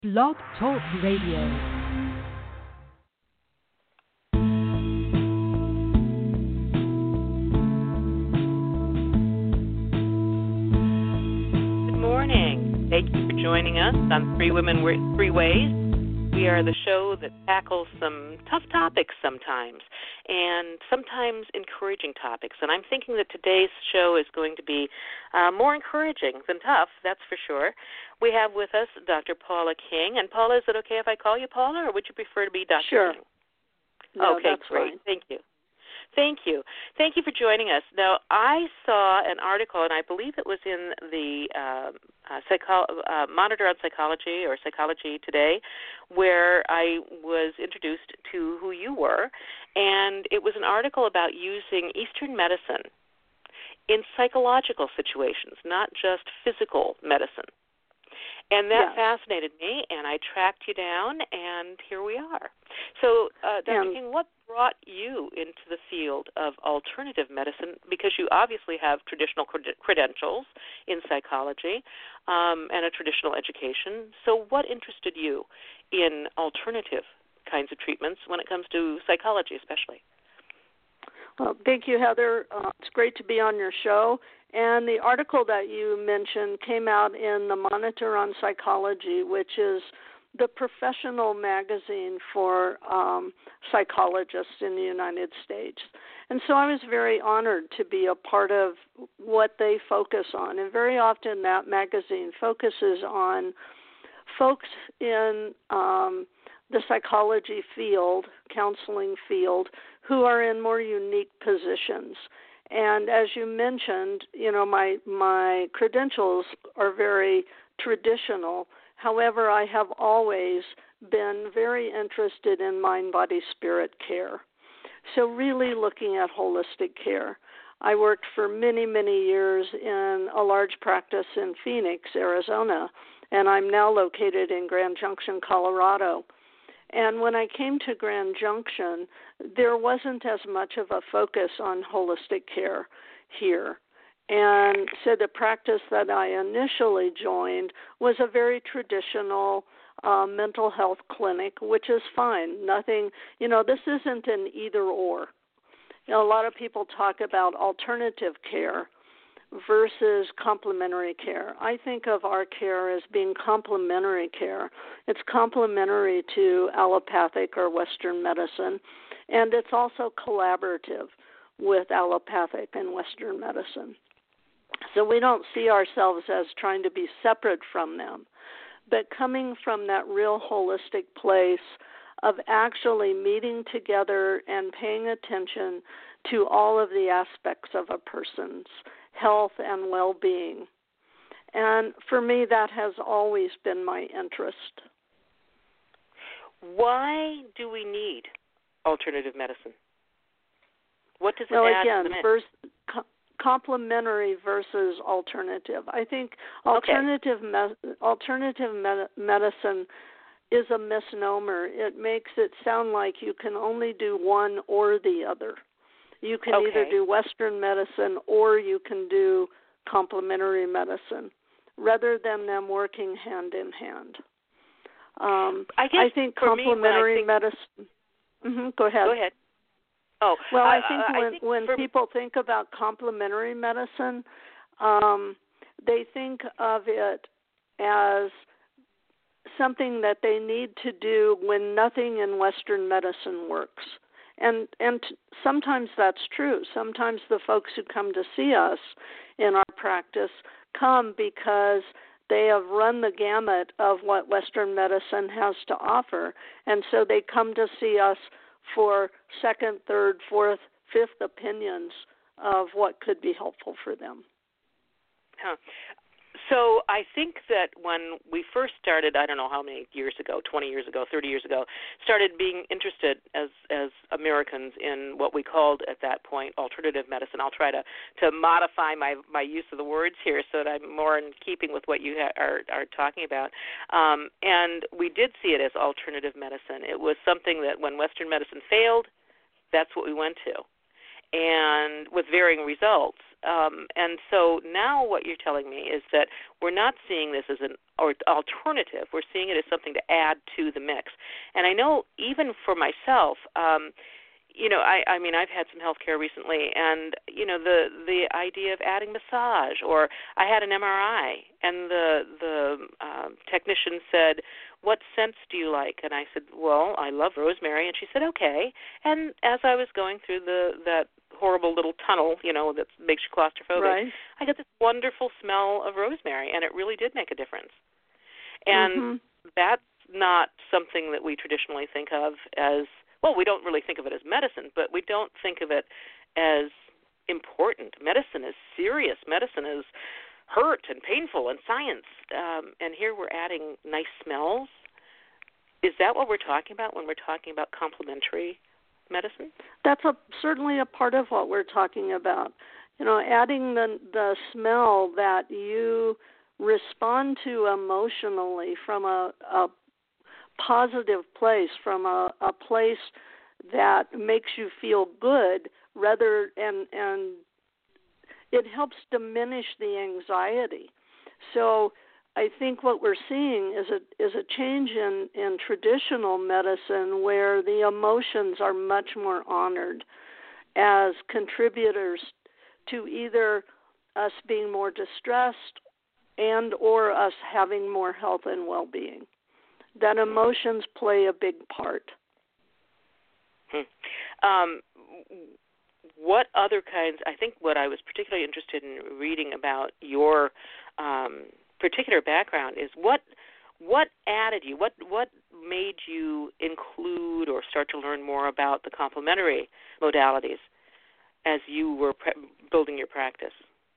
Blog Talk Radio. Thank you for joining us on Three Women, Three Ways. We are the show that tackles some tough topics sometimes, and sometimes encouraging topics. And I'm thinking that today's show is going to be more encouraging than tough, that's for sure. We have with us Dr. Paula King. And Paula, is it okay if I call you Paula, or would you prefer to be Dr. Sure. King? No, okay, that's great. fine. Thank you. Thank you. Thank you for joining us. Now, I saw an article, and I believe it was in the Monitor on Psychology or Psychology Today, where I was introduced to who you were, and it was an article about using Eastern medicine in psychological situations, not just physical medicine. And that fascinated me, and I tracked you down, and here we are. So, Dr. King, what brought you into the field of alternative medicine? Because you obviously have traditional credentials in psychology and a traditional education. So what interested you in alternative kinds of treatments when it comes to psychology especially? Well, thank you, Heather. It's great to be on your show. And the article that you mentioned came out in the Monitor on Psychology, which is the professional magazine for psychologists in the United States. And so I was very honored to be a part of what they focus on. And very often that magazine focuses on folks in the psychology field, counseling field, who are in more unique positions. And as you mentioned, my credentials are very traditional. However, I have always been very interested in mind, body, spirit care. So really looking at holistic care. I worked for many, many years in a large practice in Phoenix, Arizona, and I'm now located in Grand Junction, Colorado. And when I came to Grand Junction, there wasn't as much of a focus on holistic care here. And so the practice that I initially joined was a very traditional mental health clinic, which is fine. Nothing, this isn't an either or. A lot of people talk about alternative care versus complementary care. I think of our care as being complementary care. It's complementary to allopathic or Western medicine, and it's also collaborative with allopathic and Western medicine. So we don't see ourselves as trying to be separate from them, but coming from that real holistic place of actually meeting together and paying attention to all of the aspects of a person's health and well-being. And for me, that has always been my interest. Why do we need alternative medicine? What does it add to the mix? First, complementary versus alternative. I think alternative medicine is a misnomer. It makes it sound like you can only do one or the other. You can either do Western medicine or you can do complementary medicine, rather than them working hand in hand. I think complementary medicine. Go ahead. Go ahead. Oh, well, I think when people think about complementary medicine, they think of it as something that they need to do when nothing in Western medicine works. And sometimes that's true. Sometimes the folks who come to see us in our practice come because they have run the gamut of what Western medicine has to offer, and so they come to see us for second, third, fourth, fifth opinions of what could be helpful for them. Huh. So I think that when we first started, I don't know how many years ago, 20 years ago, 30 years ago, started being interested as Americans in what we called at that point alternative medicine. I'll try to modify my use of the words here so that I'm more in keeping with what you are talking about. And we did see it as alternative medicine. It was something that when Western medicine failed, that's what we went to, and with varying results. And so now what you're telling me is that we're not seeing this as an alternative. We're seeing it as something to add to the mix. And I know even for myself, I mean, I've had some health care recently, and, the idea of adding massage, or I had an MRI, and the technician said, "What scents do you like?" And I said, "Well, I love rosemary." And she said, "Okay." And as I was going through that horrible little tunnel, that makes you claustrophobic, right. I got this wonderful smell of rosemary, and it really did make a difference. And that's not something that we traditionally think of as, well, we don't really think of it as medicine, but we don't think of it as important. Medicine is serious. Medicine is hurt and painful and science. And here we're adding nice smells. Is that what we're talking about when we're talking about complementary medicine? That's certainly a part of what we're talking about. Adding the smell that you respond to emotionally from a positive place, from a place that makes you feel good, and it helps diminish the anxiety. So I think what we're seeing is a change in traditional medicine where the emotions are much more honored as contributors to either us being more distressed and or us having more health and well-being. That emotions play a big part. What other kinds, I think what I was particularly interested in reading about your particular background is what added you, what made you include or start to learn more about the complementary modalities as you were building your practice?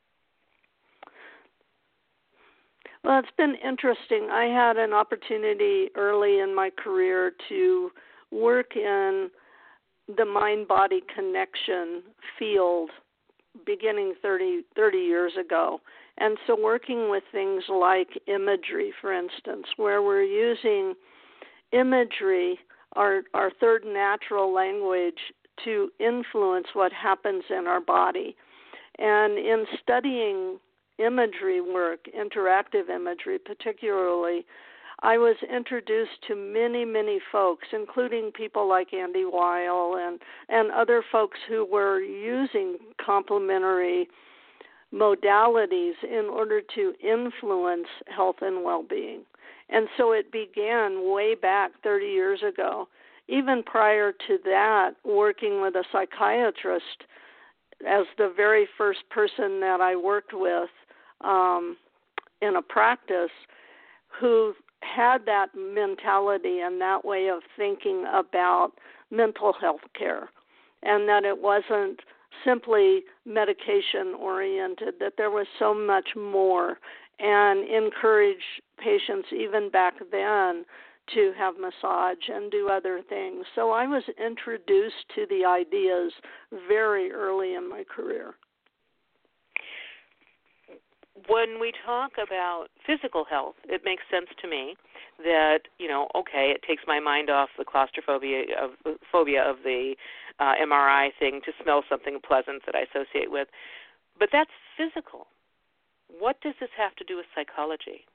Well, it's been interesting. I had an opportunity early in my career to work in the mind-body connection field beginning 30 years ago. And so working with things like imagery, for instance, where we're using imagery, our third natural language, to influence what happens in our body. And in studying imagery work, interactive imagery particularly, I was introduced to many, many folks, including people like Andy Weil and other folks who were using complementary modalities in order to influence health and well-being. And so it began way back 30 years ago. Even prior to that, working with a psychiatrist as the very first person that I worked with in a practice who had that mentality and that way of thinking about mental health care, and that it wasn't simply medication-oriented, that there was so much more, and encourage patients even back then to have massage and do other things. So I was introduced to the ideas very early in my career. When we talk about physical health, it makes sense to me that, it takes my mind off the phobia of the MRI thing to smell something pleasant that I associate with. But that's physical. What does this have to do with psychology?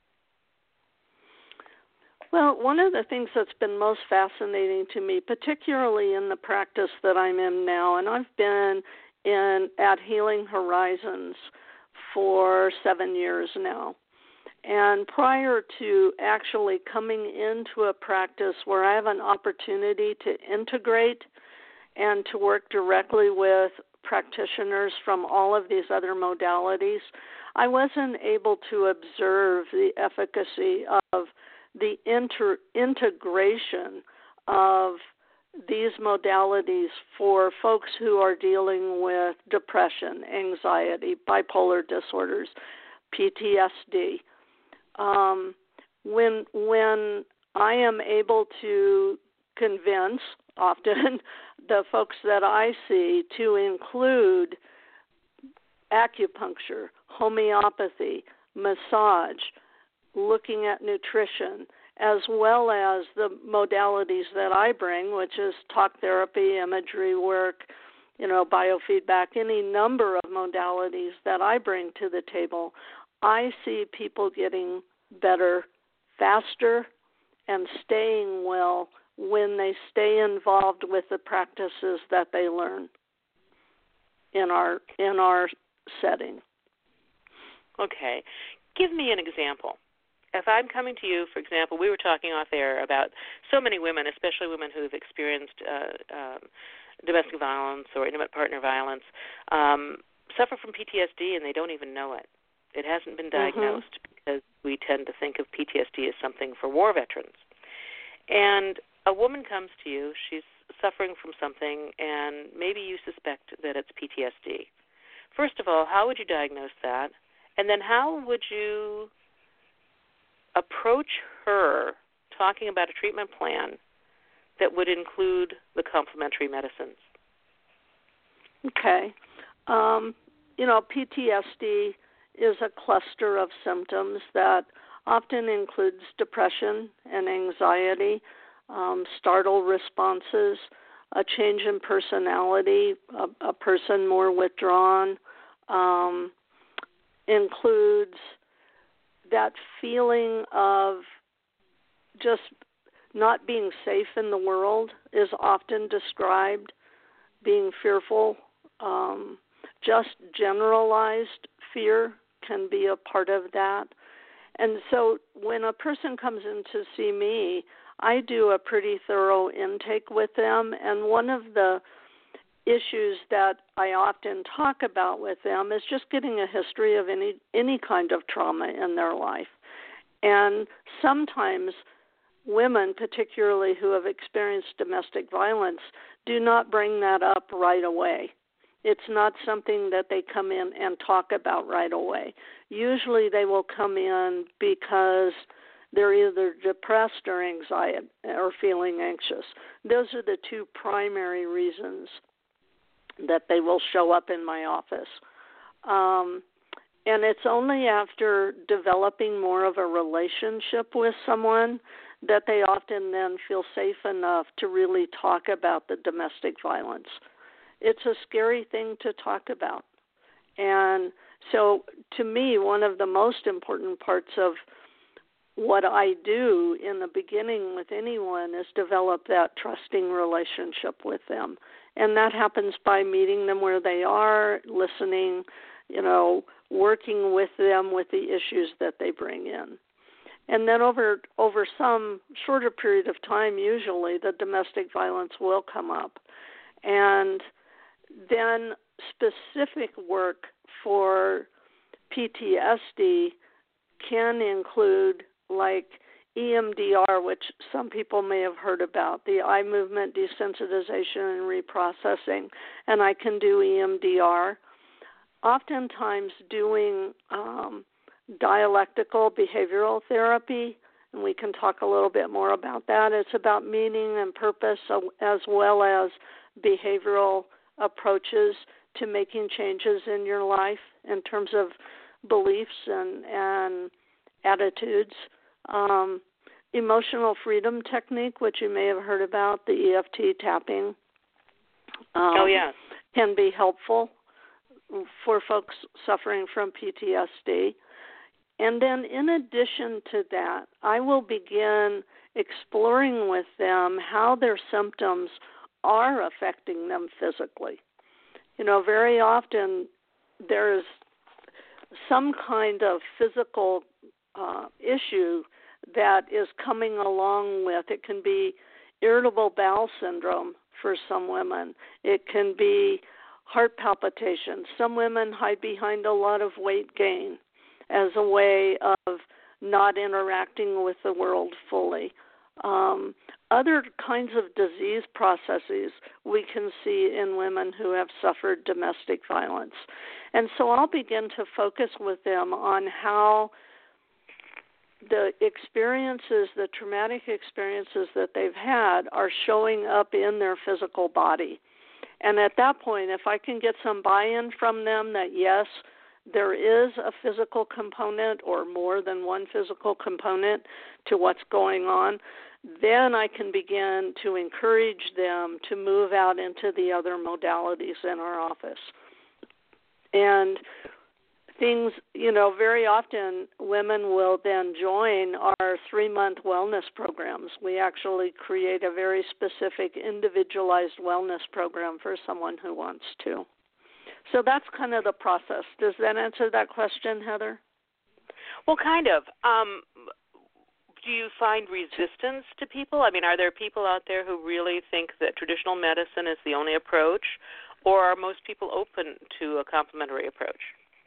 Well, one of the things that's been most fascinating to me, particularly in the practice that I'm in now, and I've been at Healing Horizons for 7 years now. And prior to actually coming into a practice where I have an opportunity to integrate and to work directly with practitioners from all of these other modalities, I wasn't able to observe the efficacy of the integration of these modalities for folks who are dealing with depression, anxiety, bipolar disorders, PTSD. When I am able to convince, often, the folks that I see to include acupuncture, homeopathy, massage, looking at nutrition, as well as the modalities that I bring, which is talk therapy, imagery work, biofeedback, any number of modalities that I bring to the table, I see people getting better faster and staying well when they stay involved with the practices that they learn in our setting. Okay. Give me an example. If I'm coming to you, for example, we were talking off air about so many women, especially women who have experienced domestic violence or intimate partner violence, suffer from PTSD and they don't even know it. It hasn't been diagnosed because we tend to think of PTSD as something for war veterans. And a woman comes to you, she's suffering from something, and maybe you suspect that it's PTSD. First of all, how would you diagnose that? And then how would you approach her talking about a treatment plan that would include the complementary medicines? Okay. PTSD is a cluster of symptoms that often includes depression and anxiety, startle responses, a change in personality, a person more withdrawn, includes that feeling of just not being safe in the world is often described, being fearful. Just generalized fear can be a part of that. And so when a person comes in to see me, I do a pretty thorough intake with them, and one of the issues that I often talk about with them is just getting a history of any kind of trauma in their life. And sometimes women, particularly who have experienced domestic violence, do not bring that up right away. It's not something that they come in and talk about right away. Usually they will come in because they're either depressed or anxiety or feeling anxious. Those are the two primary reasons that they will show up in my office. And it's only after developing more of a relationship with someone that they often then feel safe enough to really talk about the domestic violence. It's a scary thing to talk about. And so to me, one of the most important parts of what I do in the beginning with anyone is develop that trusting relationship with them. And that happens by meeting them where they are, listening, working with them with the issues that they bring in. And then over some shorter period of time, usually the domestic violence will come up. And then specific work for PTSD can include like EMDR, which some people may have heard about, the eye movement desensitization and reprocessing, and I can do EMDR. Oftentimes doing dialectical behavioral therapy, and we can talk a little bit more about that. It's about meaning and purpose as well as behavioral approaches to making changes in your life in terms of beliefs and attitudes. Emotional freedom technique, which you may have heard about, the EFT tapping, can be helpful for folks suffering from PTSD. And then in addition to that, I will begin exploring with them how their symptoms are affecting them physically. Very often there's some kind of physical issue that is coming along with. It can be irritable bowel syndrome for some women. It can be heart palpitations. Some women hide behind a lot of weight gain as a way of not interacting with the world fully. Other kinds of disease processes we can see in women who have suffered domestic violence. And so I'll begin to focus with them on how the experiences, the traumatic experiences that they've had are showing up in their physical body. And at that point, if I can get some buy-in from them that, yes, there is a physical component or more than one physical component to what's going on, then I can begin to encourage them to move out into the other modalities in our office. And things, very often women will then join our 3-month wellness programs. We actually create a very specific individualized wellness program for someone who wants to. So that's kind of the process. Does that answer that question, Heather? Well, kind of. Do you find resistance to people? I mean, are there people out there who really think that traditional medicine is the only approach, or are most people open to a complementary approach?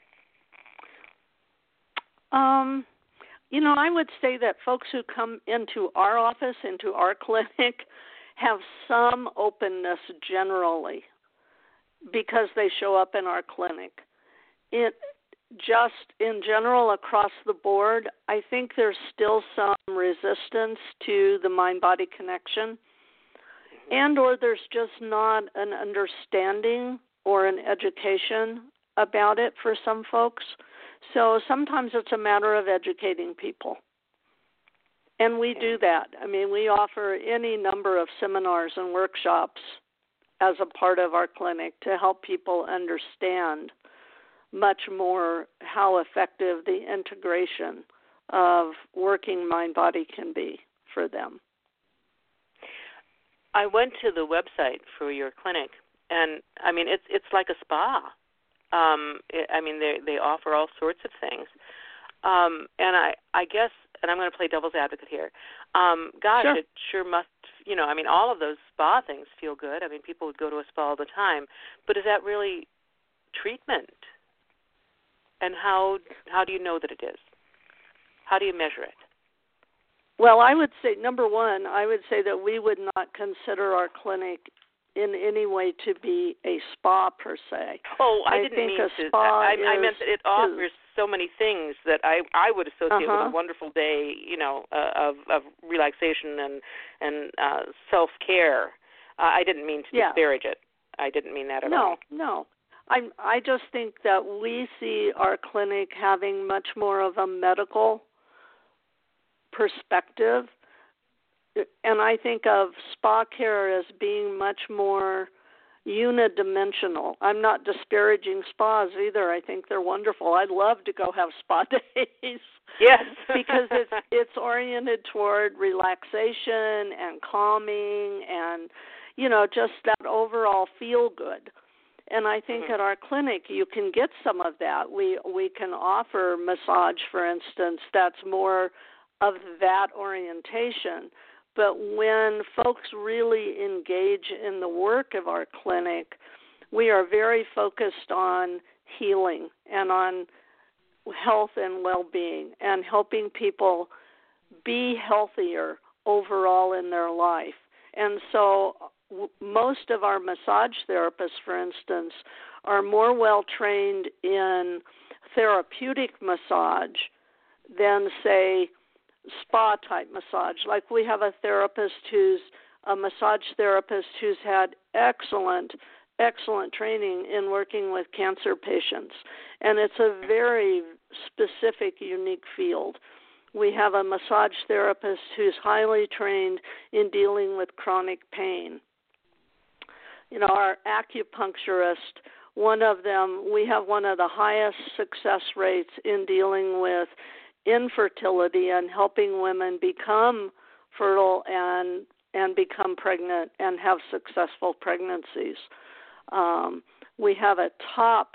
I would say that folks who come into our office, into our clinic, have some openness generally because they show up in our clinic. Just in general across the board, I think there's still some resistance to the mind-body connection, and or there's just not an understanding or an education about it for some folks. So sometimes it's a matter of educating people. And we do that. I mean, we offer any number of seminars and workshops as a part of our clinic to help people understand much more how effective the integration of working mind-body can be for them. I went to the website for your clinic, and I mean, it's like a spa. They offer all sorts of things, and I guess, and I'm going to play devil's advocate here. Sure. It sure must. All of those spa things feel good. I mean, people would go to a spa all the time, but is that really treatment? And how do you know that it is? How do you measure it? Well, I would say, number one, that we would not consider our clinic in any way to be a spa per se. Oh, I didn't mean to. I meant that it offers so many things that I would associate with a wonderful day, of relaxation and self-care. I didn't mean to disparage it. I didn't mean that at all. No. I just think that we see our clinic having much more of a medical perspective, and I think of spa care as being much more unidimensional. I'm not disparaging spas either. I think they're wonderful. I'd love to go have spa days. Yes. Because it's oriented toward relaxation and calming and, just that overall feel good. And I think at our clinic you can get some of that. We can offer massage, for instance, that's more of that orientation. But when folks really engage in the work of our clinic, we are very focused on healing and on health and well-being and helping people be healthier overall in their life. And so most of our massage therapists, for instance, are more well-trained in therapeutic massage than, say, spa-type massage. Like we have a massage therapist who's had excellent training in working with cancer patients. And it's a very specific, unique field. We have a massage therapist who's highly trained in dealing with chronic pain. Our acupuncturist, one of them, we have one of the highest success rates in dealing with infertility and helping women become fertile and become pregnant and have successful pregnancies. We have a top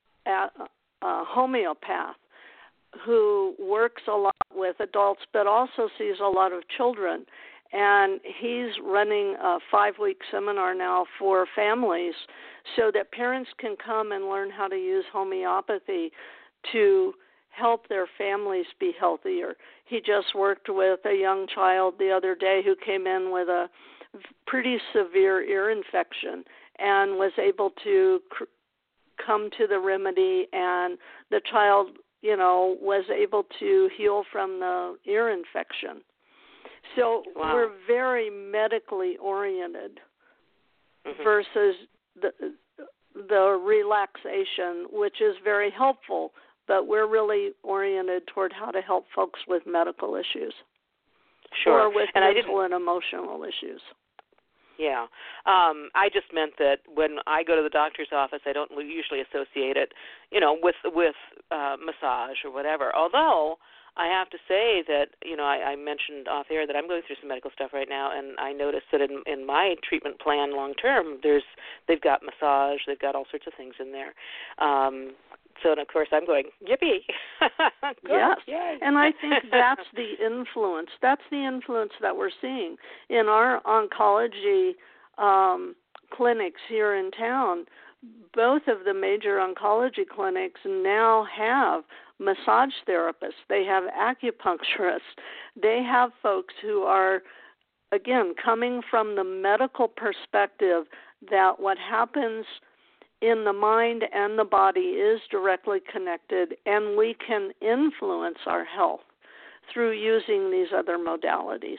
homeopath who works a lot with adults but also sees a lot of children. And he's running a 5-week seminar now for families so that parents can come and learn how to use homeopathy to help their families be healthier. He just worked with a young child the other day who came in with a pretty severe ear infection and was able to come to the remedy, and the child, was able to heal from the ear infection. So we're very medically oriented versus the relaxation, which is very helpful, but we're really oriented toward how to help folks with medical issues. Sure. Or with mental and emotional issues. Yeah. I just meant that when I go to the doctor's office, I don't usually associate it, with massage or whatever. Although I have to say that, I mentioned off air that I'm going through some medical stuff right now, and I noticed that in my treatment plan long term, they've got massage, they've got all sorts of things in there. So, and of course, I'm going, yippee. Yes, yay. And I think that's the influence. That's the influence that we're seeing in our oncology clinics here in town. Both of the major oncology clinics now have massage therapists. They have acupuncturists. They have folks who are, again, coming from the medical perspective that what happens in the mind and the body is directly connected, and we can influence our health through using these other modalities.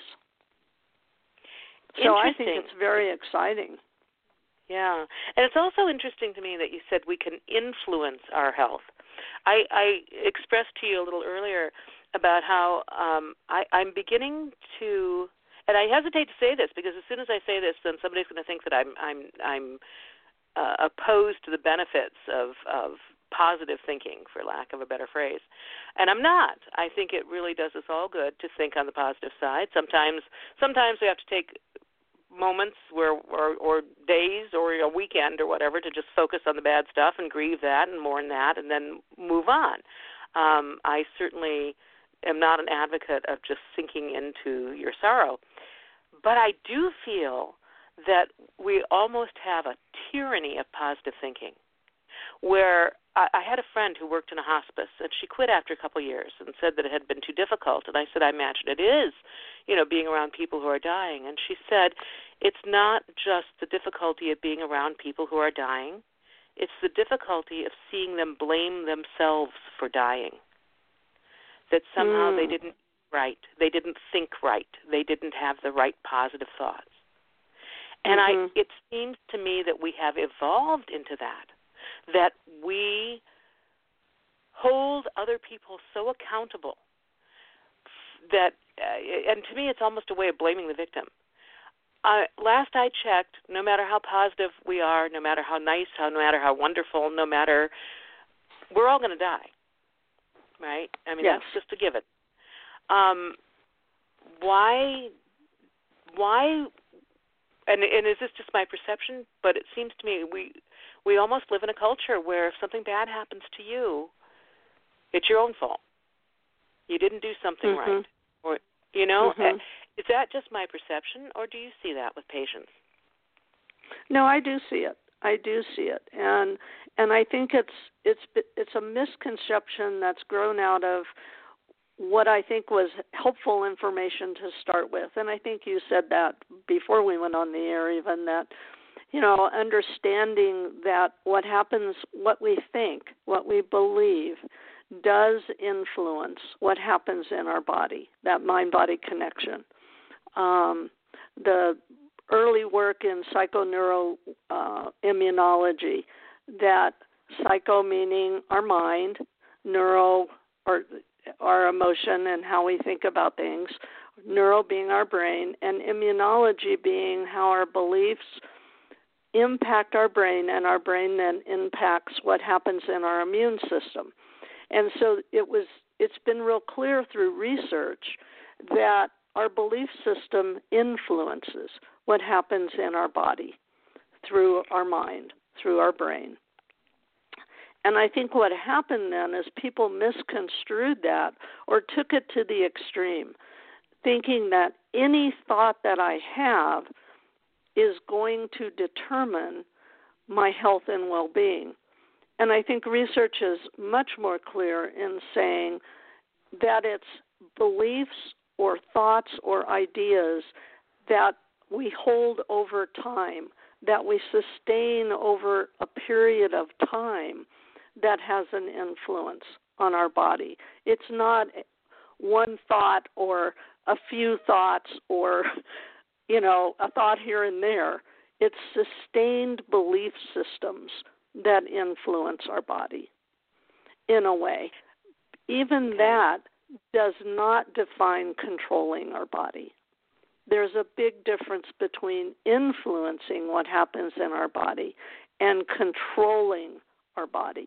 So I think it's very exciting. Yeah. And it's also interesting to me that you said we can influence our health. I expressed to you a little earlier about how I'm beginning to, and I hesitate to say this because as soon as I say this, then somebody's going to think that I'm opposed to the benefits of positive thinking, for lack of a better phrase. And I'm not. I think it really does us all good to think on the positive side. Sometimes we have to take moments or days or a weekend or whatever to just focus on the bad stuff and grieve that and mourn that and then move on. I certainly am not an advocate of just sinking into your sorrow. But I do feel that we almost have a tyranny of positive thinking, where I had a friend who worked in a hospice, and she quit after a couple of years and said that it had been too difficult. And I said, I imagine it is, being around people who are dying. And she said, it's not just the difficulty of being around people who are dying. It's the difficulty of seeing them blame themselves for dying, that somehow they didn't right, they didn't think right, they didn't have the right positive thoughts. And it seems to me that we have evolved into that we hold other people so accountable that, and to me it's almost a way of blaming the victim. Last I checked, no matter how positive we are, no matter how nice, no matter how wonderful, we're all going to die, right? I mean, yes. That's just a given. Why, and is this just my perception, but it seems to me we almost live in a culture where if something bad happens to you, it's your own fault. You didn't do something right. Or is that just my perception, or do you see that with patients? No, I do see it. And I think it's a misconception that's grown out of what I think was helpful information to start with. And I think you said that before we went on the air, even that, understanding that what happens, what we think, what we believe, does influence what happens in our body, that mind-body connection. The early work in psychoneuroimmunology, that psycho meaning our mind, neuro or our emotion and how we think about things, neuro being our brain, and immunology being how our beliefs impact our brain, and our brain then impacts what happens in our immune system. And so it's been real clear through research that our belief system influences what happens in our body through our mind, through our brain. And I think what happened then is people misconstrued that or took it to the extreme, thinking that any thought that I have is going to determine my health and well-being. And I think research is much more clear in saying that it's beliefs or thoughts or ideas that we hold over time, that we sustain over a period of time, that has an influence on our body. It's not one thought or a few thoughts or, a thought here and there. It's sustained belief systems that influence our body in a way. Even that does not define controlling our body. there's a big difference between influencing what happens in our body and controlling our body.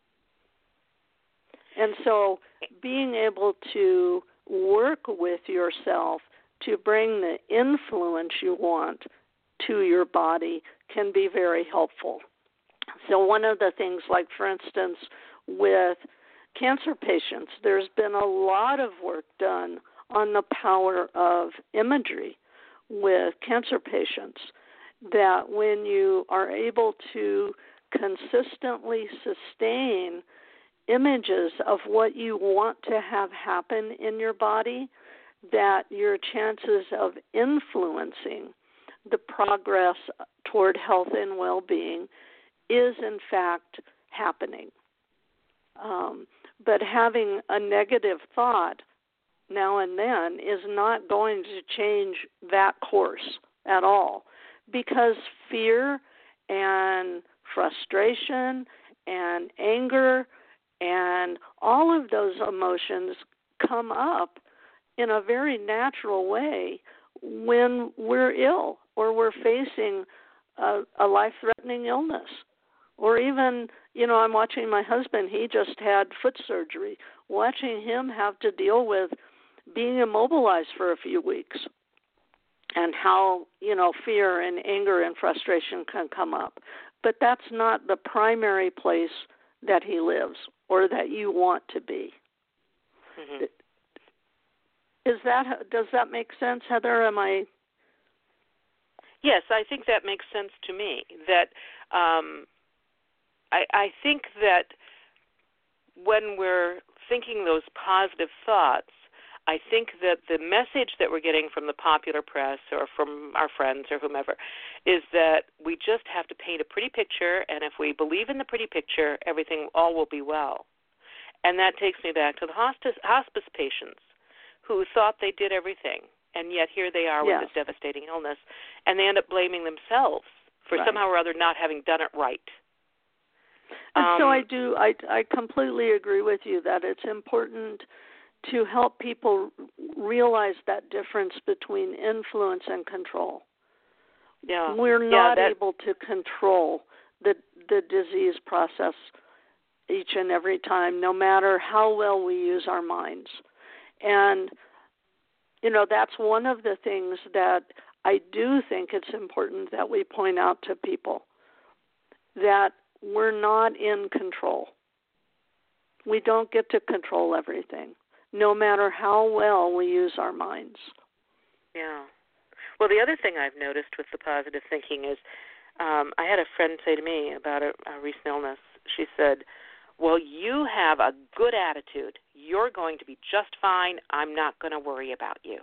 And so being able to work with yourself to bring the influence you want to your body can be very helpful. So one of the things, like for instance, with cancer patients, there's been a lot of work done on the power of imagery with cancer patients, that when you are able to consistently sustain images of what you want to have happen in your body, that your chances of influencing the progress toward health and well-being is in fact happening. But having a negative thought now and then is not going to change that course at all, because fear and frustration and anger and all of those emotions come up in a very natural way when we're ill or we're facing a life-threatening illness. Or even, I'm watching my husband, he just had foot surgery, watching him have to deal with being immobilized for a few weeks and how, fear and anger and frustration can come up. But that's not the primary place that he lives or that you want to be. Mm-hmm. Does that make sense, Heather? Yes, I think that makes sense to me. That I think that when we're thinking those positive thoughts, I think that the message that we're getting from the popular press or from our friends or whomever is that we just have to paint a pretty picture, and if we believe in the pretty picture, all will be well. And that takes me back to the hospice patients who thought they did everything, and yet here they are with this devastating illness, and they end up blaming themselves for somehow or other not having done it right. And so I completely agree with you that it's important to help people realize that difference between influence and control. Yeah. We're not able to control the disease process each and every time, no matter how well we use our minds. And, that's one of the things that I do think it's important that we point out to people, that we're not in control. We don't get to control everything, no matter how well we use our minds. Yeah. Well, the other thing I've noticed with the positive thinking is I had a friend say to me about a recent illness. She said, well, you have a good attitude. You're going to be just fine. I'm not going to worry about you.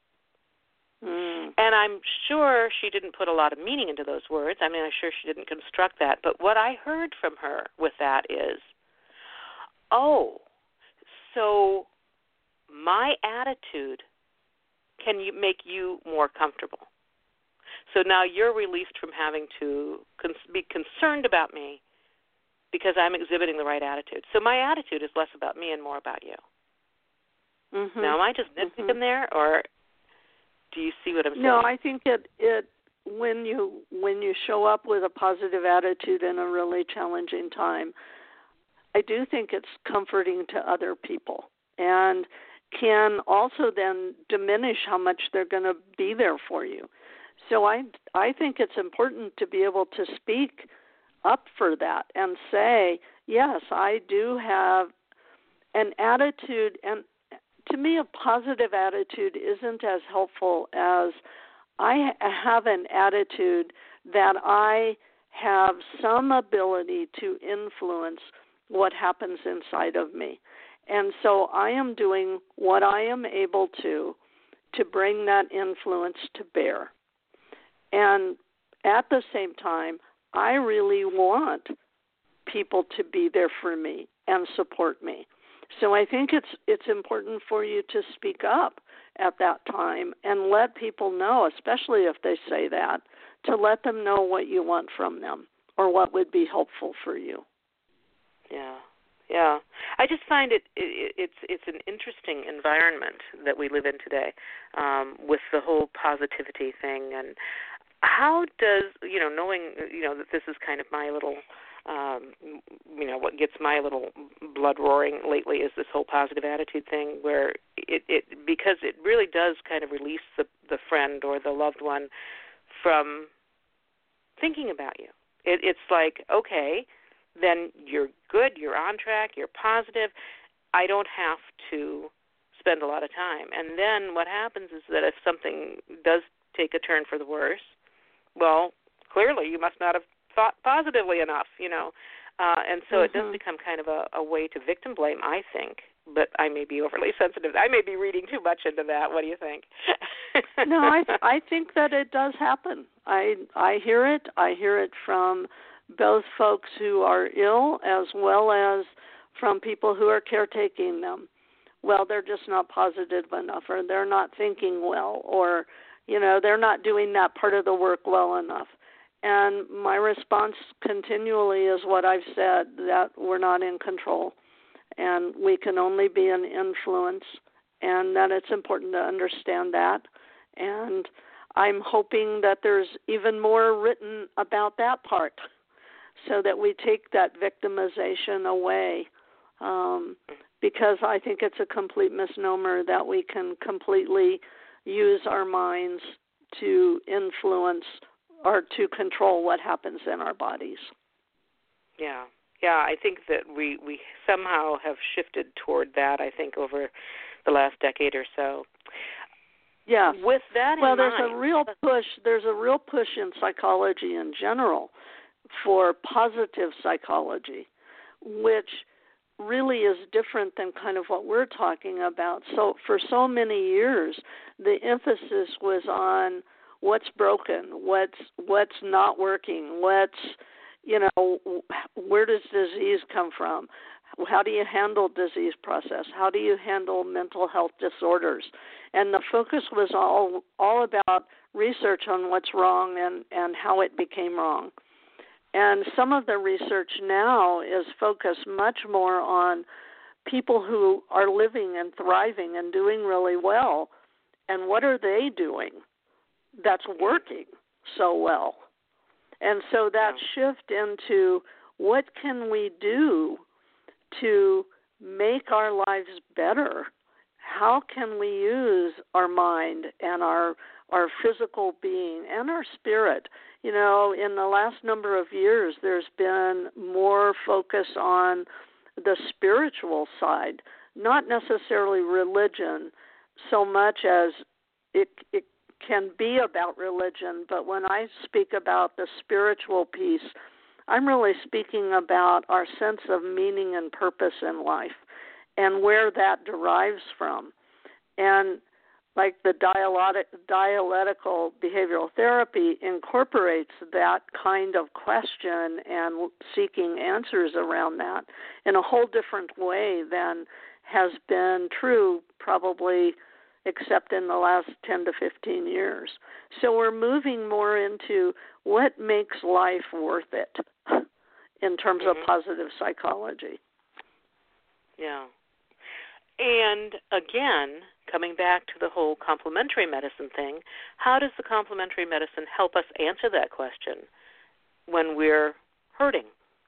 And I'm sure she didn't put a lot of meaning into those words. I'm sure she didn't construct that. But what I heard from her with that is, so my attitude can make you more comfortable. So now you're released from having to be concerned about me because I'm exhibiting the right attitude. So my attitude is less about me and more about you. Mm-hmm. Now, am I just nitpicking there, or do you see what I'm saying? No, I think it when you show up with a positive attitude in a really challenging time, I do think it's comforting to other people and can also then diminish how much they're going to be there for you. So I think it's important to be able to speak up for that and say, yes, I do have an attitude, and to me a positive attitude isn't as helpful as I have an attitude that I have some ability to influence what happens inside of me. And so I am doing what I am able to bring that influence to bear. And at the same time, I really want people to be there for me and support me. So I think it's important for you to speak up at that time and let people know, especially if they say that, to let them know what you want from them or what would be helpful for you. Yeah. Yeah. I just find it's an interesting environment that we live in today, with the whole positivity thing. And how does, knowing, that this is kind of my little, what gets my little blood roaring lately is this whole positive attitude thing, where because it really does kind of release the friend or the loved one from thinking about you. It's like, okay, then you're good, you're on track, you're positive. I don't have to spend a lot of time. And then what happens is that if something does take a turn for the worse, well, clearly you must not have thought positively enough, and so it does become kind of a way to victim blame, I think. But I may be overly sensitive. I may be reading too much into that. What do you think? No, I think that it does happen. I hear it. I hear it from both folks who are ill as well as from people who are caretaking them. Well, they're just not positive enough, or they're not thinking well, or, they're not doing that part of the work well enough. And my response continually is what I've said, that we're not in control, and we can only be an influence, and that it's important to understand that. And I'm hoping that there's even more written about that part, so that we take that victimization away, because I think it's a complete misnomer that we can completely use our minds to influence or to control what happens in our bodies. Yeah, I think that we somehow have shifted toward that, I think, over the last decade or so. Yeah. With that in mind, there's a real push in psychology in general for positive psychology, which really is different than kind of what we're talking about. So for so many years, the emphasis was on what's broken, what's not working, where does disease come from? How do you handle disease process? How do you handle mental health disorders? And the focus was all about research on what's wrong and how it became wrong. And some of the research now is focused much more on people who are living and thriving and doing really well, and what are they doing that's working so well. And so that shift into what can we do to make our lives better? How can we use our mind and our physical being and our spirit? In the last number of years, there's been more focus on the spiritual side, not necessarily religion so much as it can be about religion. But when I speak about the spiritual piece, I'm really speaking about our sense of meaning and purpose in life and where that derives from. And like the dialectical behavioral therapy incorporates that kind of question and seeking answers around that in a whole different way than has been true probably except in the last 10 to 15 years. So we're moving more into what makes life worth it in terms of positive psychology. Yeah. And again, coming back to the whole complementary medicine thing, how does the complementary medicine help us answer that question when we're hurting?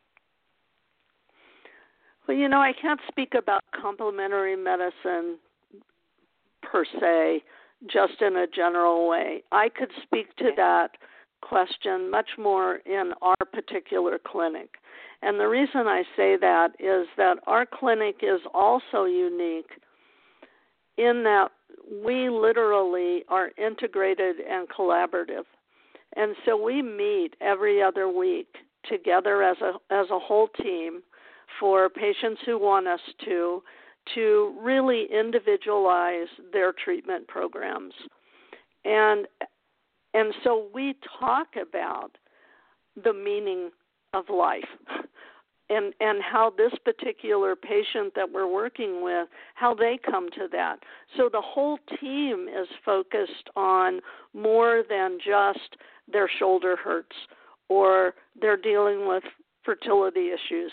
Well, I can't speak about complementary medicine per se, just in a general way. I could speak to that question much more in our particular clinic. And the reason I say that is that our clinic is also unique in that we literally are integrated and collaborative. And so we meet every other week together as a whole team for patients who want us to really individualize their treatment programs. And so we talk about the meaning of life and how this particular patient that we're working with, how they come to that. So the whole team is focused on more than just their shoulder hurts or they're dealing with fertility issues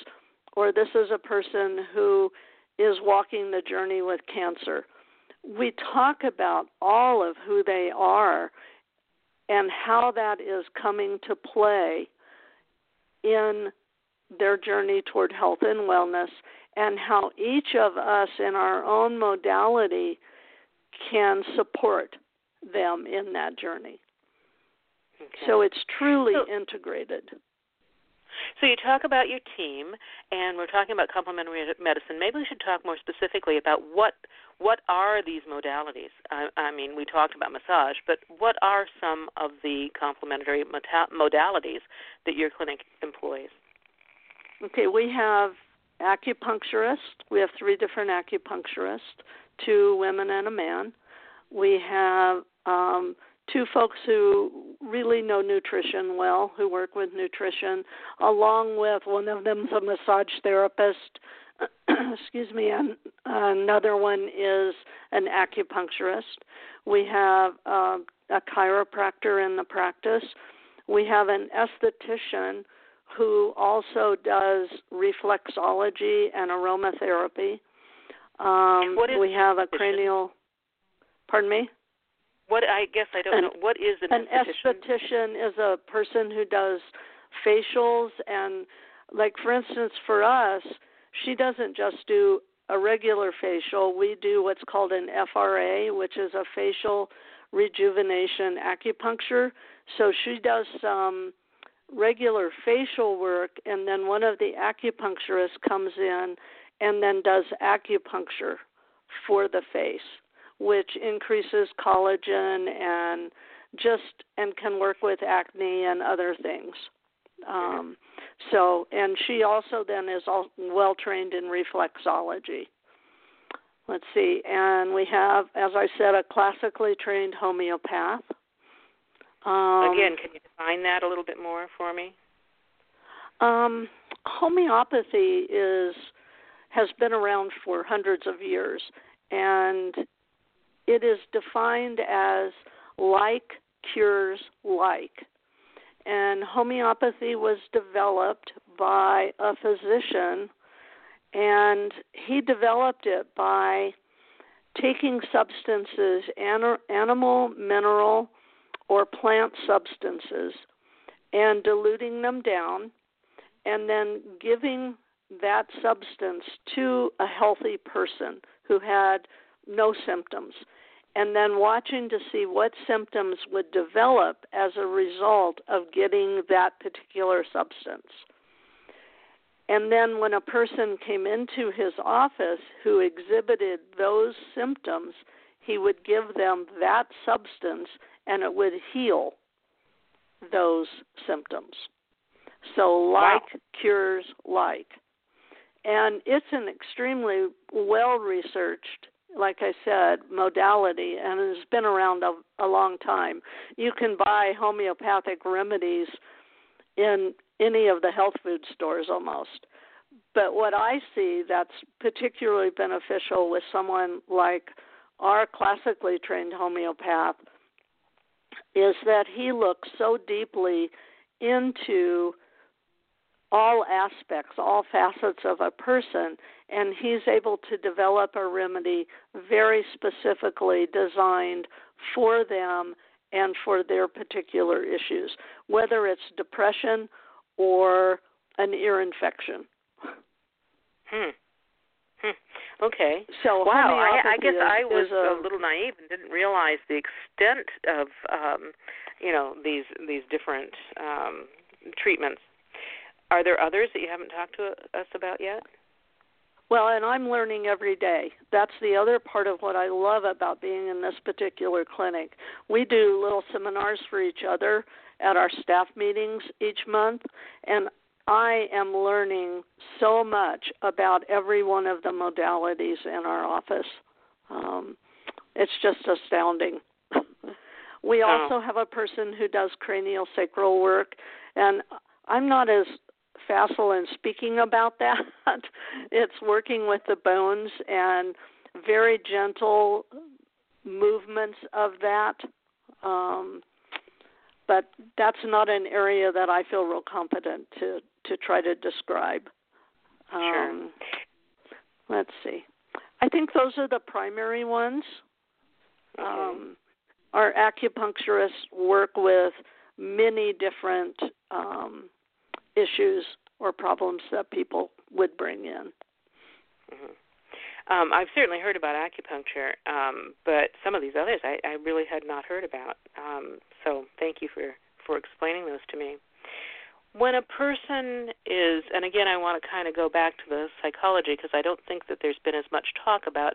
or this is a person who is walking the journey with cancer. We talk about all of who they are and how that is coming to play in their journey toward health and wellness, and how each of us in our own modality can support them in that journey. Okay. So it's truly integrated. So you talk about your team, and we're talking about complementary medicine. Maybe we should talk more specifically about what are these modalities. I mean, we talked about massage, but what are some of the complementary modalities that your clinic employs? Okay, we have acupuncturists. We have 3 different acupuncturists, 2 women and a man. We have 2 folks who really know nutrition well, who work with nutrition, along with one of them's a massage therapist, excuse me, and another one is an acupuncturist. We have a chiropractor in the practice. We have an esthetician who also does reflexology and aromatherapy. We have a cranial, pardon me? What, I guess I don't know. What is an esthetician? An esthetician is a person who does facials, and like, for instance, for us, she doesn't just do a regular facial. We do what's called an FRA, which is a facial rejuvenation acupuncture. So she does some regular facial work, and then one of the acupuncturists comes in and then does acupuncture for the face, which increases collagen and can work with acne and other things. And she also then is well trained in reflexology. Let's see, and we have, as I said, a classically trained homeopath. Again, can you define that a little bit more for me? Homeopathy has been around for hundreds of years, and it is defined as like cures like. And homeopathy was developed by a physician, and he developed it by taking substances, animal, mineral, or plant substances, and diluting them down, and then giving that substance to a healthy person who had no symptoms, and then watching to see what symptoms would develop as a result of getting that particular substance. And then when a person came into his office who exhibited those symptoms, he would give them that substance, and it would heal those symptoms. So like cures like. And it's an extremely well-researched, like I said, modality, and it's been around a long time. You can buy homeopathic remedies in any of the health food stores almost. But what I see that's particularly beneficial with someone like our classically trained homeopath is that he looks so deeply into all aspects, all facets of a person, and he's able to develop a remedy very specifically designed for them and for their particular issues, whether it's depression or an ear infection. Okay. So I guess I was a little naive and didn't realize the extent of these different treatments. Are there others that you haven't talked to us about yet? Well, and I'm learning every day. That's the other part of what I love about being in this particular clinic. We do little seminars for each other at our staff meetings each month, and I am learning so much about every one of the modalities in our office. It's just astounding. We also have a person who does cranial sacral work, and I'm not as facile in speaking about that. It's working with the bones and very gentle movements of that. But that's not an area that I feel real competent to try to describe. Sure. Let's see. I think those are the primary ones. Okay. Our acupuncturists work with many different issues or problems that people would bring in. Mm-hmm. I've certainly heard about acupuncture, but some of these others I really had not heard about. So thank you for explaining those to me. When a person is, and again I want to kind of go back to the psychology because I don't think that there's been as much talk about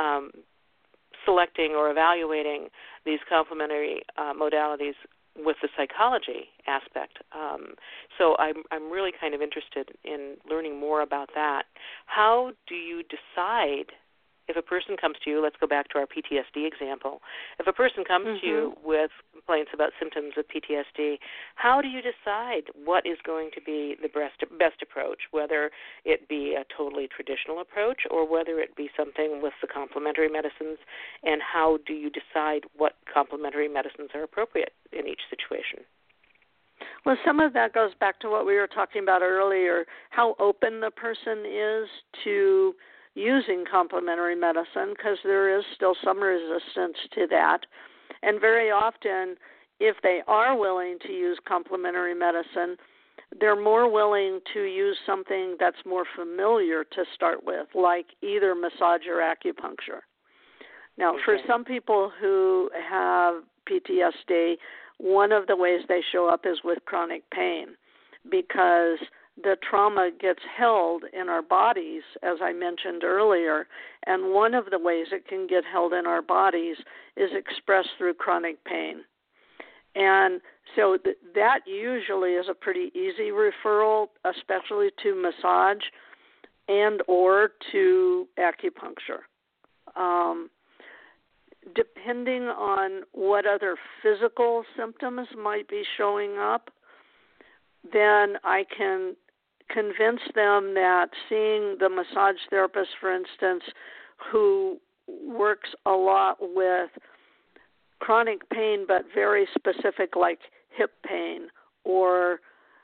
selecting or evaluating these complementary modalities with the psychology aspect. So I'm really kind of interested in learning more about that. How do you decide if a person comes to you, let's go back to our PTSD example. If a person comes to you with complaints about symptoms of PTSD, how do you decide what is going to be the best approach, whether it be a totally traditional approach or whether it be something with the complementary medicines, and how do you decide what complementary medicines are appropriate in each situation? Well, some of that goes back to what we were talking about earlier, how open the person is to using complementary medicine, because there is still some resistance to that. And very often, if they are willing to use complementary medicine, they're more willing to use something that's more familiar to start with, like either massage or acupuncture. Now, for some people who have PTSD, one of the ways they show up is with chronic pain, because the trauma gets held in our bodies, as I mentioned earlier, and one of the ways it can get held in our bodies is expressed through chronic pain. And so that usually is a pretty easy referral, especially to massage and or to acupuncture. Depending on what other physical symptoms might be showing up, then I can convince them that seeing the massage therapist, for instance, who works a lot with chronic pain but very specific, like hip pain, or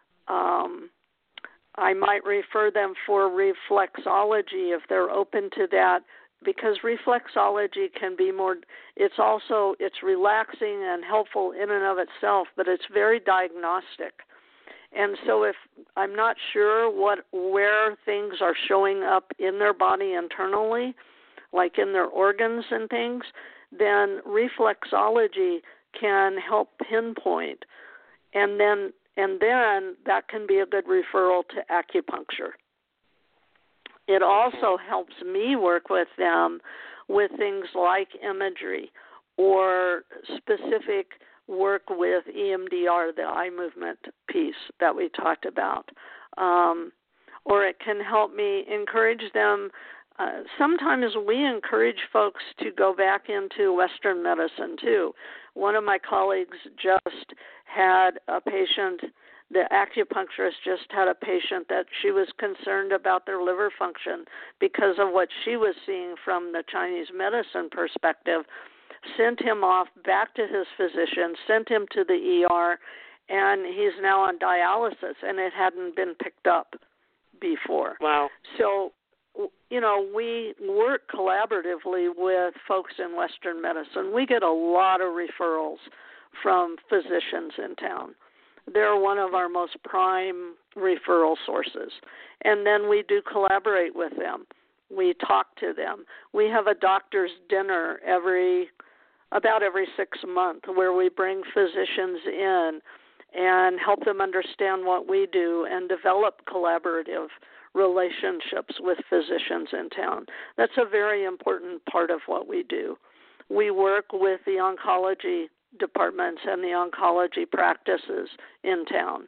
I might refer them for reflexology if they're open to that, because reflexology can be more, it's relaxing and helpful in and of itself, but it's very diagnostic. And so if I'm not sure where things are showing up in their body internally, like in their organs and things, then reflexology can help pinpoint. And then that can be a good referral to acupuncture. It also helps me work with them with things like imagery or specific work with EMDR, the eye movement piece that we talked about. Or it can help me encourage them. Sometimes we encourage folks to go back into Western medicine too. One of my colleagues just had a patient, the acupuncturist just had a patient that she was concerned about their liver function because of what she was seeing from the Chinese medicine perspective, sent him off back to his physician, sent him to the ER, and he's now on dialysis, and it hadn't been picked up before. Wow. So, we work collaboratively with folks in Western medicine. We get a lot of referrals from physicians in town. They're one of our most prime referral sources. And then we do collaborate with them. We talk to them. We have a doctor's dinner about every 6 months where we bring physicians in and help them understand what we do and develop collaborative relationships with physicians in town. That's a very important part of what we do. We work with the oncology departments and the oncology practices in town.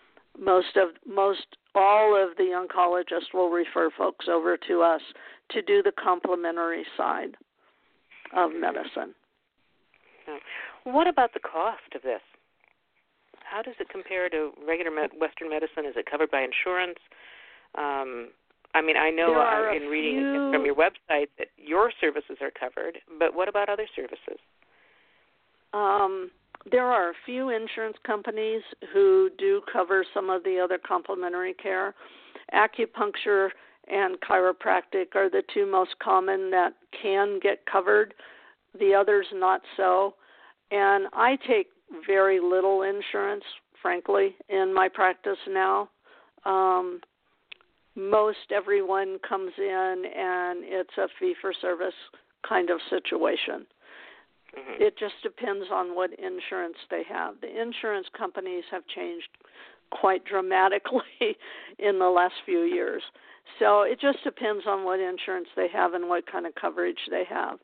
All of the oncologists will refer folks over to us to do the complementary side of medicine. What about the cost of this? How does it compare to regular Western medicine? Is it covered by insurance? I know in reading from your website that your services are covered, but what about other services? There are a few insurance companies who do cover some of the other complementary care, acupuncture and chiropractic are the two most common that can get covered. The others not so. And I take very little insurance, frankly, in my practice now. Most everyone comes in and it's a fee-for-service kind of situation. Mm-hmm. It just depends on what insurance they have. The insurance companies have changed quite dramatically in the last few years. So it just depends on what insurance they have and what kind of coverage they have,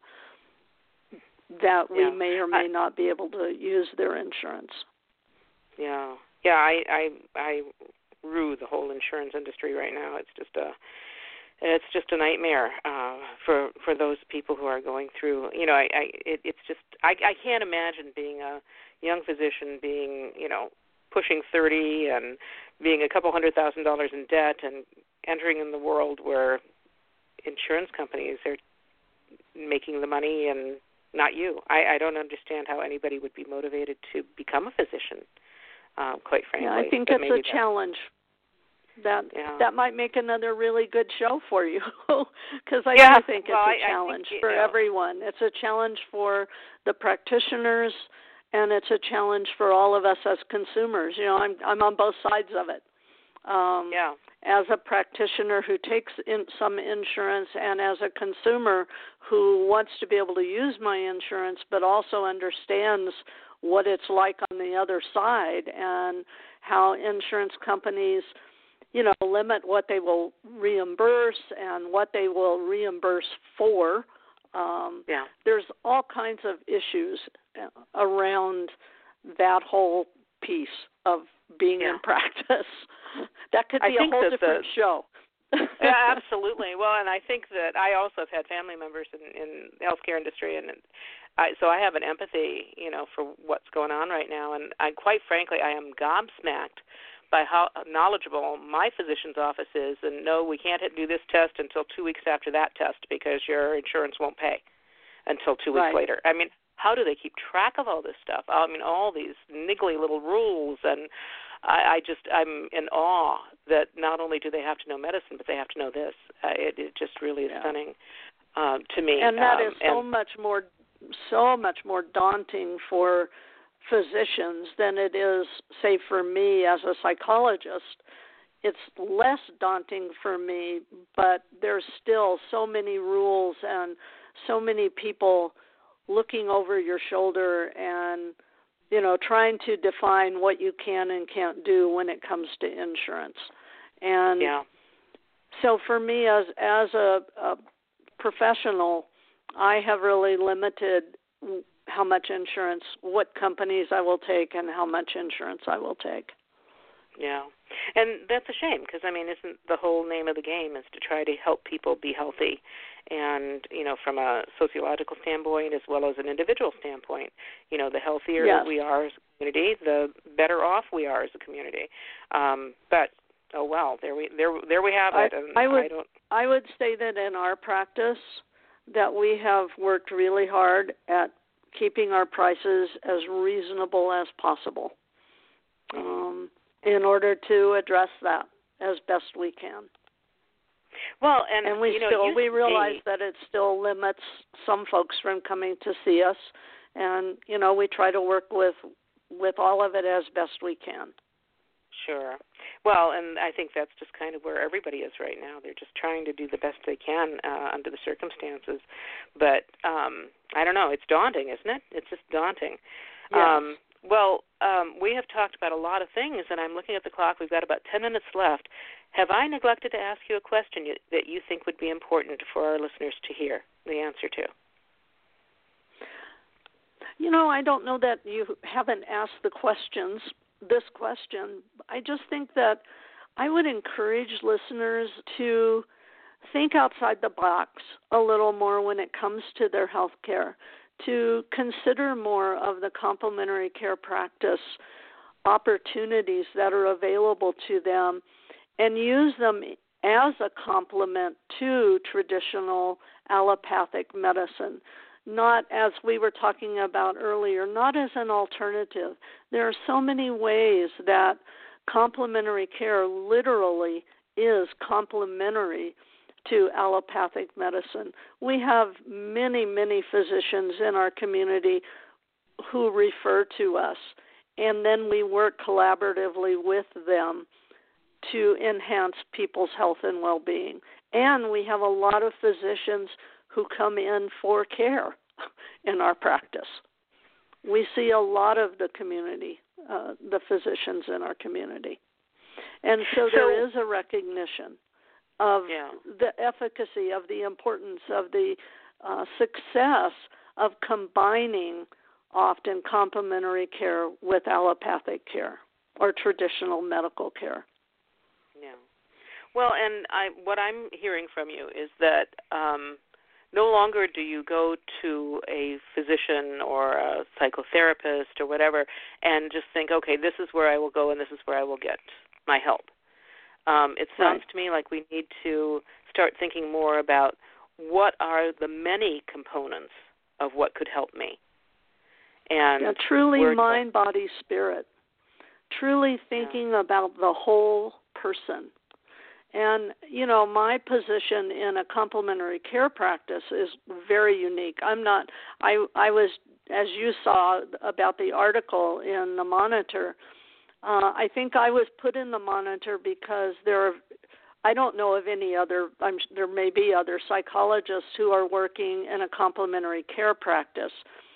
that we may or may not be able to use their insurance. Yeah. I rue the whole insurance industry right now. It's just a nightmare for those people who are going through. You know, I can't imagine being a young physician, being, you know, pushing 30 and being a couple $100,000 in debt and entering in the world where insurance companies are making the money and not you. I don't understand how anybody would be motivated to become a physician, quite frankly. Yeah, I think it's a challenge. That might make another really good show for you, because I do think it's a challenge for everyone. It's a challenge for the practitioners, and it's a challenge for all of us as consumers. You know, I'm on both sides of it. As a practitioner who takes in some insurance, and as a consumer who wants to be able to use my insurance, but also understands what it's like on the other side and how insurance companies, you know, limit what they will reimburse and what they will reimburse for. There's all kinds of issues around that whole piece of being in practice. That could be a whole different show. Yeah, absolutely. Well, and I think that I also have had family members in the healthcare industry, and so I have an empathy, you know, for what's going on right now. And quite frankly, I am gobsmacked by how knowledgeable my physician's office is. And no, we can't do this test until 2 weeks after that test because your insurance won't pay until 2 weeks later. I mean, how do they keep track of all this stuff? I mean, all these niggly little rules, and I'm in awe that not only do they have to know medicine, but they have to know this. It just really is stunning to me. And that is so much more daunting for physicians than it is, say, for me as a psychologist. It's less daunting for me, but there's still so many rules and so many people looking over your shoulder and, you know, trying to define what you can and can't do when it comes to insurance. And so for me as a professional, I have really limited how much insurance, what companies I will take and how much insurance I will take. Yeah. And that's a shame because, I mean, isn't the whole name of the game is to try to help people be healthy and, you know, from a sociological standpoint as well as an individual standpoint. You know, the healthier we are as a community, the better off we are as a community. But, oh, well, there we have it. I would say that in our practice that we have worked really hard at keeping our prices as reasonable as possible. In order to address that as best we can. Well, and we realize that it still limits some folks from coming to see us, and you know we try to work with all of it as best we can. Sure. Well, and I think that's just kind of where everybody is right now. They're just trying to do the best they can under the circumstances. But I don't know. It's daunting, isn't it? It's just daunting. Yes. We have talked about a lot of things, and I'm looking at the clock. We've got about 10 minutes left. Have I neglected to ask you a question that you think would be important for our listeners to hear the answer to? You know, I don't know that you haven't asked this question. I just think that I would encourage listeners to think outside the box a little more when it comes to their health care, to consider more of the complementary care practice opportunities that are available to them and use them as a complement to traditional allopathic medicine, not as we were talking about earlier, not as an alternative. There are so many ways that complementary care literally is complementary to allopathic medicine. We have many, many physicians in our community who refer to us, and then we work collaboratively with them to enhance people's health and well-being. And we have a lot of physicians who come in for care in our practice. We see a lot of the community, the physicians in our community. And so there is a recognition of the efficacy, of the importance, of the success of combining often complementary care with allopathic care or traditional medical care. Yeah. Well, and what I'm hearing from you is that no longer do you go to a physician or a psychotherapist or whatever and just think, okay, this is where I will go and this is where I will get my help. It sounds to me like we need to start thinking more about what are the many components of what could help me. And truly mind, body, spirit. Truly thinking about the whole person. And, you know, my position in a complementary care practice is very unique. I was, as you saw about the article in the Monitor, I think I was put in the Monitor because I don't know of any other, there may be other psychologists who are working in a complementary care practice.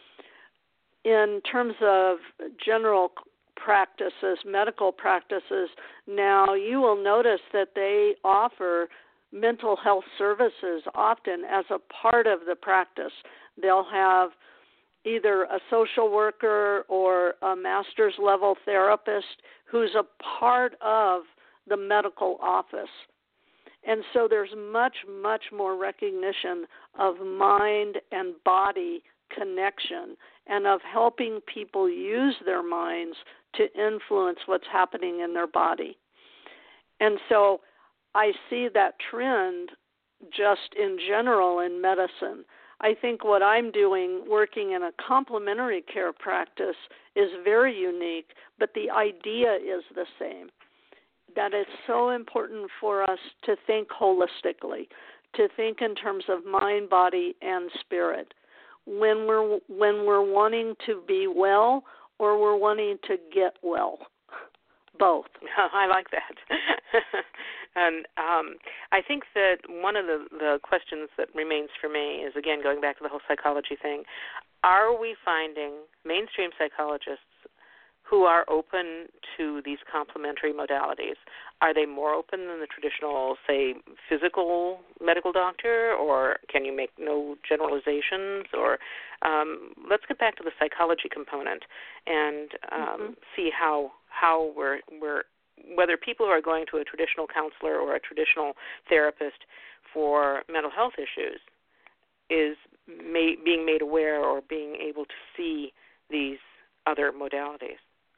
In terms of general practices, medical practices, now you will notice that they offer mental health services often as a part of the practice. They'll have either a social worker or a master's level therapist who's a part of the medical office. And so there's much, much more recognition of mind and body connection and of helping people use their minds to influence what's happening in their body. And so I see that trend just in general in medicine. I think what I'm doing, working in a complementary care practice, is very unique, but the idea is the same, that it's so important for us to think holistically, to think in terms of mind, body, and spirit. When we're wanting to be well or we're wanting to get well, both. I like that. And I think that one of the questions that remains for me is, again, going back to the whole psychology thing, are we finding mainstream psychologists who are open to these complementary modalities? Are they more open than the traditional, say, physical medical doctor, or can you make no generalizations? Or let's get back to the psychology component and see how we're whether people who are going to a traditional counselor or a traditional therapist for mental health issues is being made aware or being able to see these other modalities.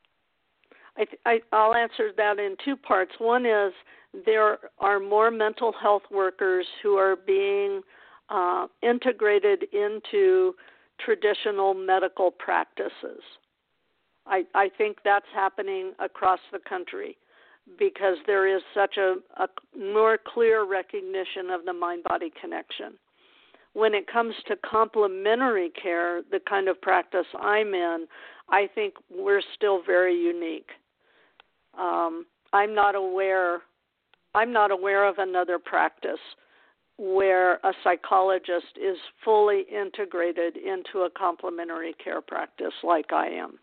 I'll answer that in two parts. One is there are more mental health workers who are being integrated into traditional medical practices. I think that's happening across the country because there is such a more clear recognition of the mind-body connection. When it comes to complementary care, the kind of practice I'm in, I think we're still very unique. I'm not aware of another practice where a psychologist is fully integrated into a complementary care practice like I am.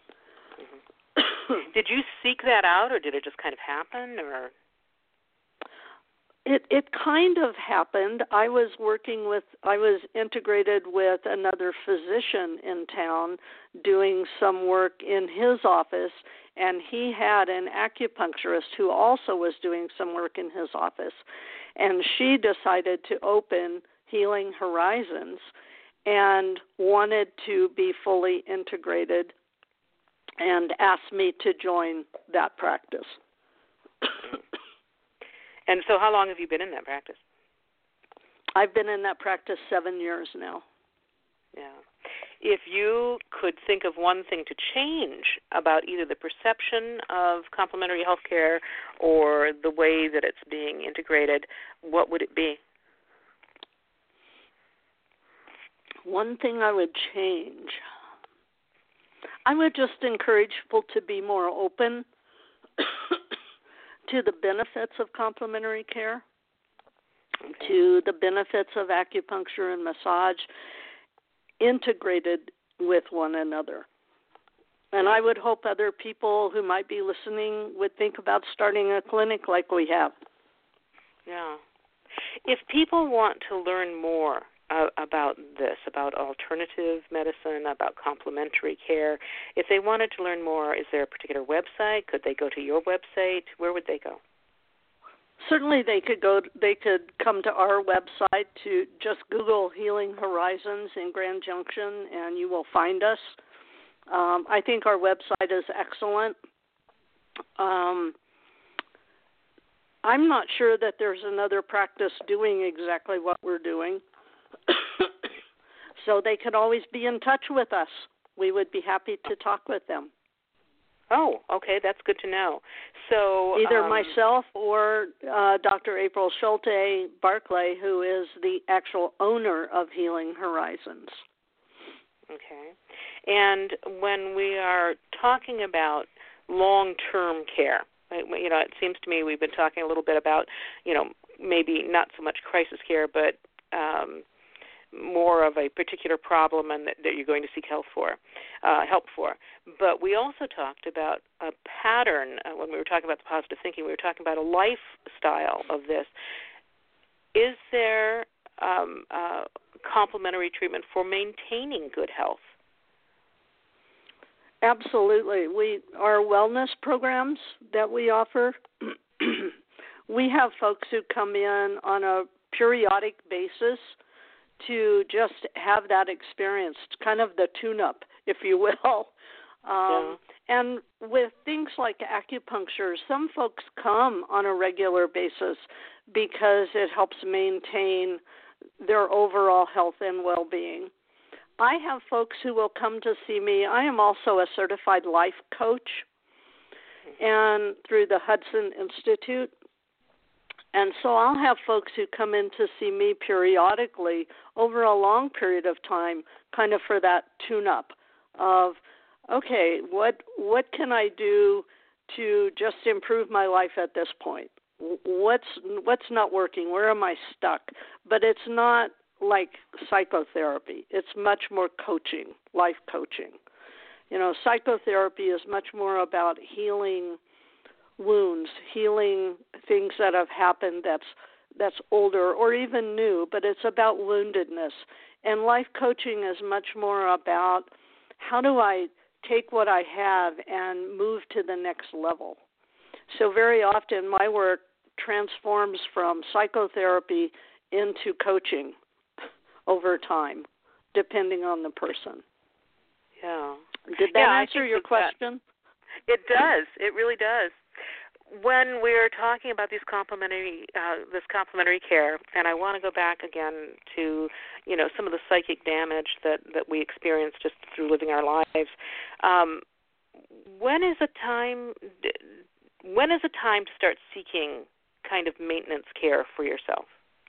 Did you seek that out, or did it just kind of happen, or? It kind of happened. I was integrated with another physician in town doing some work in his office, and he had an acupuncturist who also was doing some work in his office. And she decided to open Healing Horizons and wanted to be fully integrated and asked me to join that practice. And so how long have you been in that practice? I've been in that practice 7 years now. Yeah. if you could think of one thing to change about either the perception of complementary health care or the way that it's being integrated, what would it be? One thing I would change, I would just encourage people to be more open to the benefits of complementary care, to the benefits of acupuncture and massage integrated with one another. And I would hope other people who might be listening would think about starting a clinic like we have. Yeah. If people want to learn more about this, about alternative medicine, about complementary care, if they wanted to learn more, is there a particular website? Could they go to your website? Where would they go? Certainly they could come to our website, to just Google Healing Horizons in Grand Junction, and you will find us. I think our website is excellent. I'm not sure that there's another practice doing exactly what we're doing. So they could always be in touch with us. We would be happy to talk with them. Oh, okay, that's good to know. So either myself or Dr. April Schulte Barclay, who is the actual owner of Healing Horizons. Okay. And when we are talking about long-term care, it seems to me we've been talking a little bit about, maybe not so much crisis care, but more of a particular problem and that you're going to seek help for. But we also talked about a pattern when we were talking about the positive thinking. We were talking about a lifestyle of this. Is there complementary treatment for maintaining good health? Absolutely. Our wellness programs that we offer, we have folks who come in on a periodic basis to just have that experience, kind of the tune-up, if you will. And with things like acupuncture, some folks come on a regular basis because it helps maintain their overall health and well-being. I have folks who will come to see me. I am also a certified life coach, and through the Hudson Institute. And so I'll have folks who come in to see me periodically over a long period of time, kind of for that tune-up of, okay, what can I do to just improve my life at this point? What's not working? Where am I stuck? But it's not like psychotherapy. It's much more coaching, life coaching. Psychotherapy is much more about healing wounds, healing things that have happened that's older or even new, but it's about woundedness. And life coaching is much more about how do I take what I have and move to the next level. So very often my work transforms from psychotherapy into coaching over time, depending on the person. Yeah. Did that answer your question? It does. It really does. When we're talking about this complementary care, and I want to go back again to, some of the psychic damage that we experience just through living our lives. When is a time to start seeking kind of maintenance care for yourself?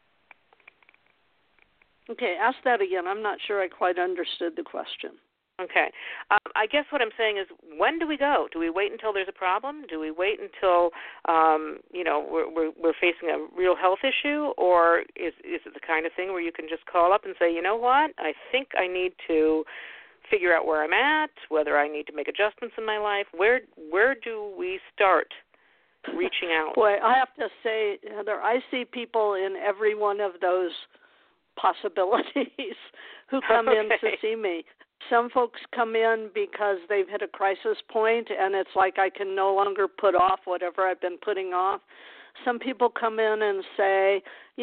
Okay, ask that again. I'm not sure I quite understood the question. Okay. I guess what I'm saying is, when do we go? Do we wait until there's a problem? Do we wait until, we're facing a real health issue? Or is it the kind of thing where you can just call up and say, you know what, I think I need to figure out where I'm at, whether I need to make adjustments in my life? Where do we start reaching out? Boy, I have to say, Heather, I see people in every one of those possibilities who come in to see me. Some folks come in because they've hit a crisis point and it's like I can no longer put off whatever I've been putting off. Some people come in and say,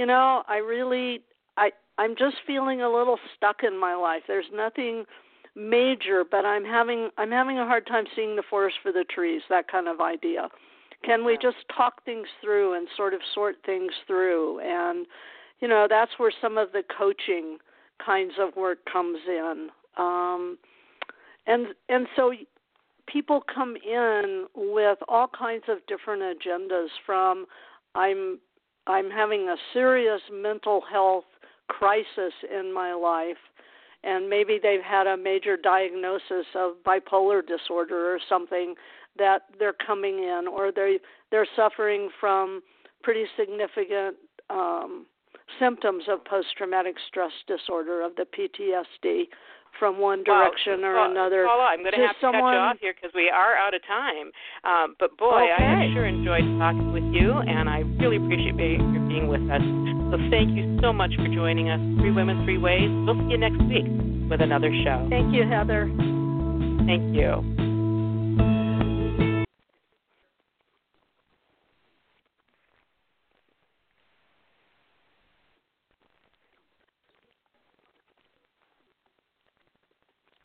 I'm just feeling a little stuck in my life. There's nothing major, but I'm having a hard time seeing the forest for the trees, that kind of idea. Can we just talk things through and sort of sort things through? And, that's where some of the coaching kinds of work comes in. And so people come in with all kinds of different agendas, from I'm having a serious mental health crisis in my life, and maybe they've had a major diagnosis of bipolar disorder or something that they're coming in, or they're suffering from pretty significant symptoms of post-traumatic stress disorder, of the PTSD, from one direction or another. Paula, I'm going to have to cut you off here because we are out of time. But boy, okay. I sure enjoyed talking with you, and I really appreciate you being with us. So thank you so much for joining us. 3 Women, 3 Ways. We'll see you next week with another show. Thank you, Heather. Thank you.